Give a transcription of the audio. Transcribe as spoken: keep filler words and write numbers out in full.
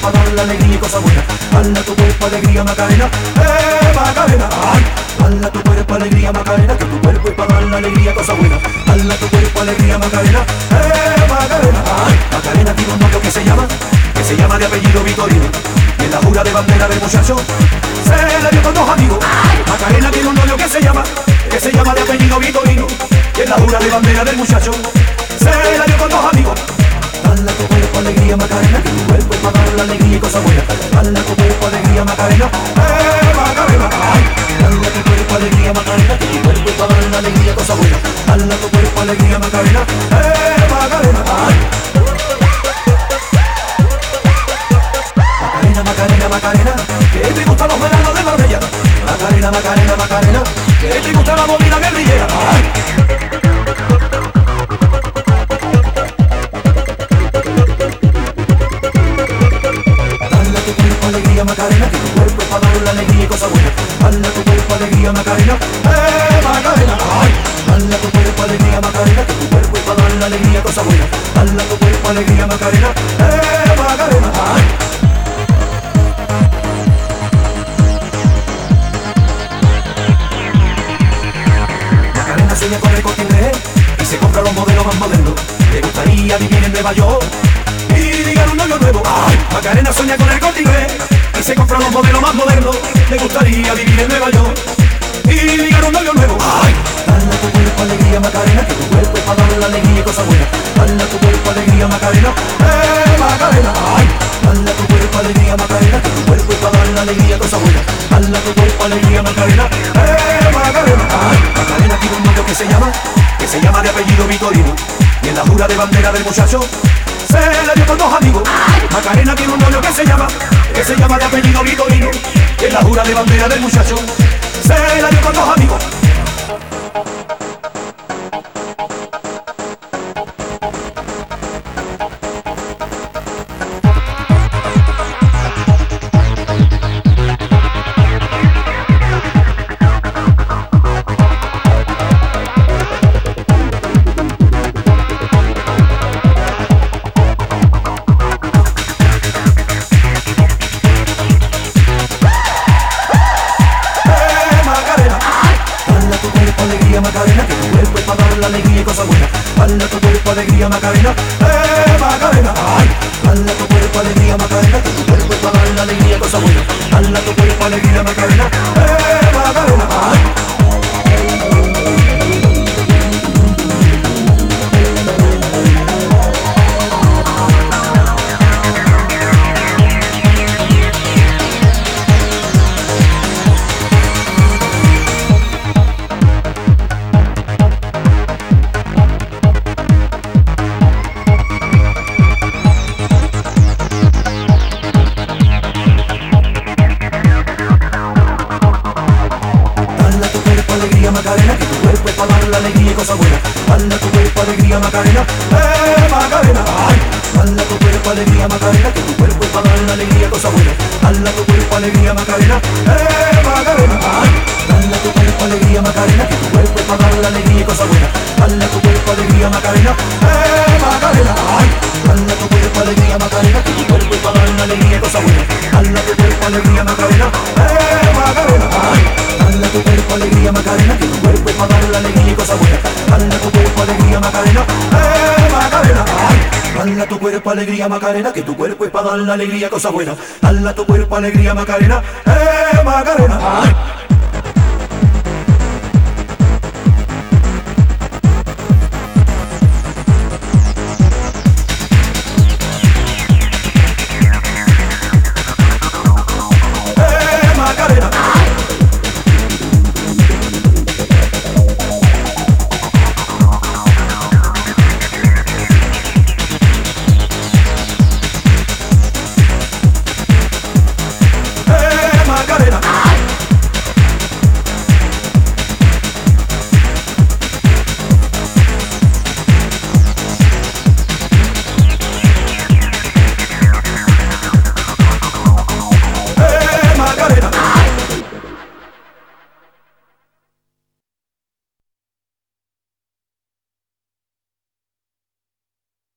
para dar la alegría y cosas buenas. Dale a tu cuerpo alegría Macarena, eh Macarena. Ay, dale a tu cuerpo alegría Macarena, que tu cuerpo es para dar la alegría y cosas buenas. Dale a tu cuerpo alegría Macarena, eh Macarena. Ay, Macarena tiene un novio que se llama, que se llama de apellido Vitorino. Y en la jura de bandera del muchacho se la dio con dos amigos. Macarena tiene un novio que se llama, que se llama de apellido Vitorino. Y en la jura de bandera del muchacho se la dio con dos amigos. Dale a tu cuerpo alegría Macarena, que tu cuerpo es para dar la alegría y cosas buenas. Dale a tu cuerpo alegría Macarena, eh Macarena. Ay, dale a tu cuerpo alegría Macarena, que tu cuerpo es para dar la alegría y cosas buenas. Dale a tu cuerpo alegría Macarena, eh Macarena. Ay, Macarena, Macarena, Macarena, que te gustan los veranos de Marbella. Macarena, Macarena, Macarena, que te gusta la movida guerrillera. Ay, alegría Macarena, que tu cuerpo es para dar la alegría y cosas buenas. Dale a tu cuerpo alegría Macarena, eh Macarena. Ay, dale a tu cuerpo alegría Macarena, que tu cuerpo es para dar la alegría y cosas buenas. Dale a tu cuerpo alegría Macarena, eh Macarena. Ay, Macarena sueña con el Corte Inglés y se compra los modelos más modernos. Le gustaría vivir en Nueva York y ligar un novio nuevo. Ay, Macarena sueña con el Corte Inglés y se compra los modelos más modernos. Le gustaría vivir en Nueva York y ligar un novio nuevo. Ay, dale a tu cuerpo alegría Macarena, que tu cuerpo es para dar la alegría y cosas buenas. Dale a tu cuerpo alegría Macarena, eh Macarena. Ay, dale a tu cuerpo alegría Macarena, que tu cuerpo es para dar la alegría y cosas buenas. Dale a tu cuerpo alegría Macarena, eh Macarena. Ay, Macarena tiene un novio que se llama, que se llama de apellido Vitorino. Y en la jura de bandera del muchacho se la dio con dos amigos. Macarena tiene un novio que se llama, que se llama de apellido Vitorino. Y en la jura de bandera del muchacho se la dio con dos amigos. Macarena, que tu cuerpo es para dar la alegría y cosas buenas. Dale a tu cuerpo alegría Macarena, eh Macarena. Ay, dale a tu cuerpo alegría Macarena, que tu cuerpo es para dar la alegría y cosas buenas. Dale a tu cuerpo alegría Macarena, eh Macarena. Ay, Macarena, que tu cuerpo es para dar la alegría y cosas buenas. Dale a tu cuerpo alegría Macarena, eh Macarena. Ay, dale a tu cuerpo alegría Macarena, que tu cuerpo es para dar la alegría y cosas buenas. Dale a tu cuerpo alegría Macarena, eh Macarena. Ay, dale a tu cuerpo alegría Macarena, que tu cuerpo es para dar la alegría y cosas buenas. Dale a tu cuerpo alegría Macarena, eh Macarena. Ay, dale a tu cuerpo alegría Macarena, que tu cuerpo es para dar la alegría y cosas buenas. Dale a tu cuerpo alegría Macarena, eh Macarena. Ay, dale a tu cuerpo alegría Macarena, que tu cuerpo es para dar la alegría y cosas buenas. Dale a tu cuerpo alegría Macarena, eh Macarena. Ay, dale a tu cuerpo alegría Macarena, que tu cuerpo es para dar la alegría y cosas buenas. Dale a tu cuerpo alegría Macarena, eh Macarena. Ay.